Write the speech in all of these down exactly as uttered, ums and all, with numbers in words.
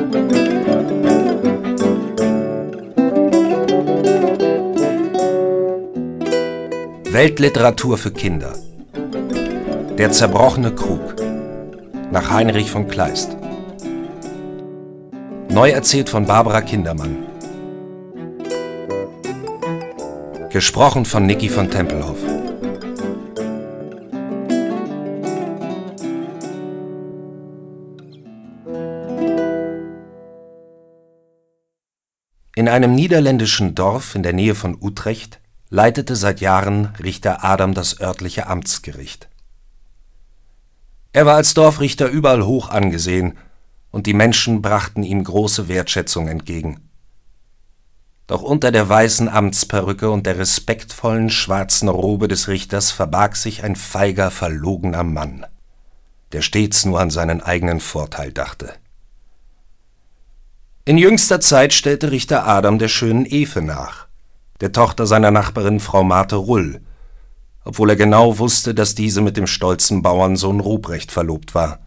Weltliteratur für Kinder. Der zerbrochene Krug nach Heinrich von Kleist. Neu erzählt von Barbara Kindermann. Gesprochen von Niki von Tempelhoff. In einem niederländischen Dorf in der Nähe von Utrecht leitete seit Jahren Richter Adam das örtliche Amtsgericht. Er war als Dorfrichter überall hoch angesehen und die Menschen brachten ihm große Wertschätzung entgegen. Doch unter der weißen Amtsperücke und der respektvollen schwarzen Robe des Richters verbarg sich ein feiger, verlogener Mann, der stets nur an seinen eigenen Vorteil dachte. In jüngster Zeit stellte Richter Adam der schönen Efe nach, der Tochter seiner Nachbarin Frau Marthe Rull, obwohl er genau wusste, dass diese mit dem stolzen Bauernsohn Ruprecht verlobt war.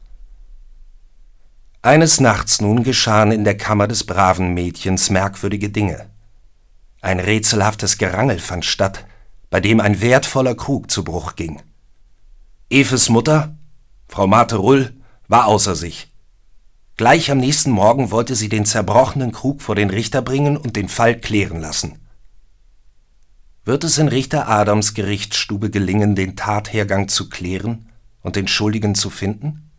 Eines Nachts nun geschahen in der Kammer des braven Mädchens merkwürdige Dinge. Ein rätselhaftes Gerangel fand statt, bei dem ein wertvoller Krug zu Bruch ging. Efes Mutter, Frau Marthe Rull, war außer sich. Gleich am nächsten Morgen wollte sie den zerbrochenen Krug vor den Richter bringen und den Fall klären lassen. Wird es in Richter Adams Gerichtsstube gelingen, den Tathergang zu klären und den Schuldigen zu finden?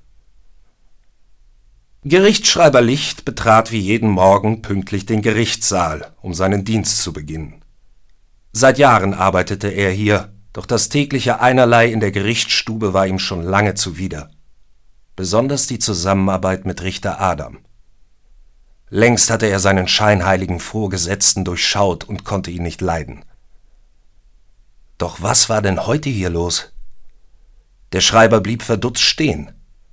Gerichtsschreiber Licht betrat wie jeden Morgen pünktlich den Gerichtssaal, um seinen Dienst zu beginnen. Seit Jahren arbeitete er hier, doch das tägliche Einerlei in der Gerichtsstube war ihm schon lange zuwider. Besonders die Zusammenarbeit mit Richter Adam. Längst hatte er seinen scheinheiligen Vorgesetzten durchschaut und konnte ihn nicht leiden. Doch was war denn heute hier los? Der Schreiber blieb verdutzt stehen.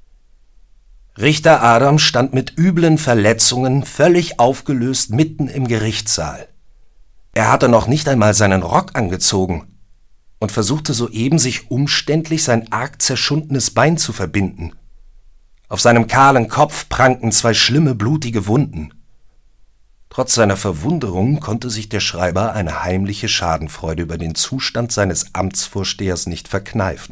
Richter Adam stand mit üblen Verletzungen völlig aufgelöst mitten im Gerichtssaal. Er hatte noch nicht einmal seinen Rock angezogen und versuchte soeben, sich umständlich sein arg zerschundenes Bein zu verbinden. Auf seinem kahlen Kopf prangten zwei schlimme, blutige Wunden. Trotz seiner Verwunderung konnte sich der Schreiber eine heimliche Schadenfreude über den Zustand seines Amtsvorstehers nicht verkneifen.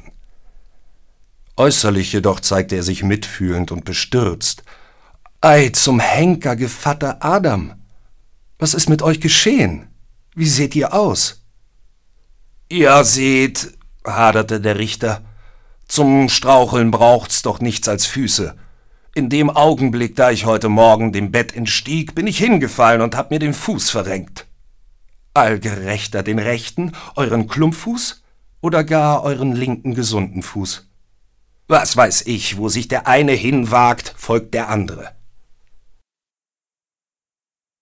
Äußerlich jedoch zeigte er sich mitfühlend und bestürzt. »Ei, zum Henker, Gevatter Adam! Was ist mit euch geschehen? Wie seht ihr aus?« »Ihr seht«, haderte der Richter, »zum Straucheln braucht's doch nichts als Füße. In dem Augenblick, da ich heute Morgen dem Bett entstieg, bin ich hingefallen und hab mir den Fuß verrenkt. Allgerechter den rechten, euren Klumpfuß, oder gar euren linken gesunden Fuß? Was weiß ich, wo sich der eine hinwagt, folgt der andere.